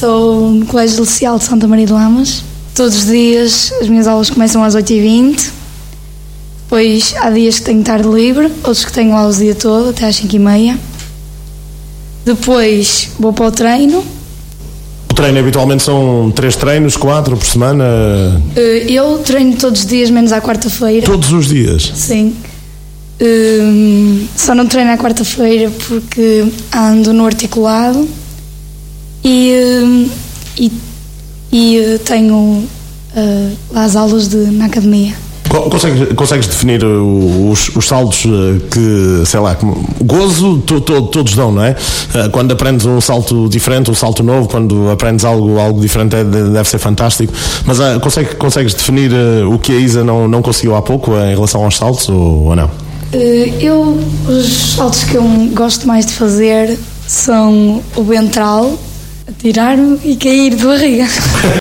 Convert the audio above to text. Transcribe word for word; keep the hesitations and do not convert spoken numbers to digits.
Sou no Colégio Liceal de Santa Maria de Lamas. Todos os dias as minhas aulas começam às oito e vinte. Depois há dias que tenho tarde livre, outros que tenho aulas o dia todo, até às cinco e meia. Depois vou para o treino. O treino habitualmente são três treinos, quatro por semana? Eu treino todos os dias, menos à quarta-feira. Todos os dias? Sim. Um, só não treino à quarta-feira porque ando no articulado e, um, e, e tenho uh, as aulas de, na academia. Consegues, consegues definir os, os saltos que, sei lá, gozo to, to, todos dão, não é? Quando aprendes um salto diferente, um salto novo, quando aprendes algo, algo diferente deve ser fantástico, mas uh, consegue, consegues definir uh, o que a Isa não, não conseguiu há pouco uh, em relação aos saltos ou, ou não? Uh, eu, os saltos que eu gosto mais de fazer são o ventral, atirar-me e cair de barriga.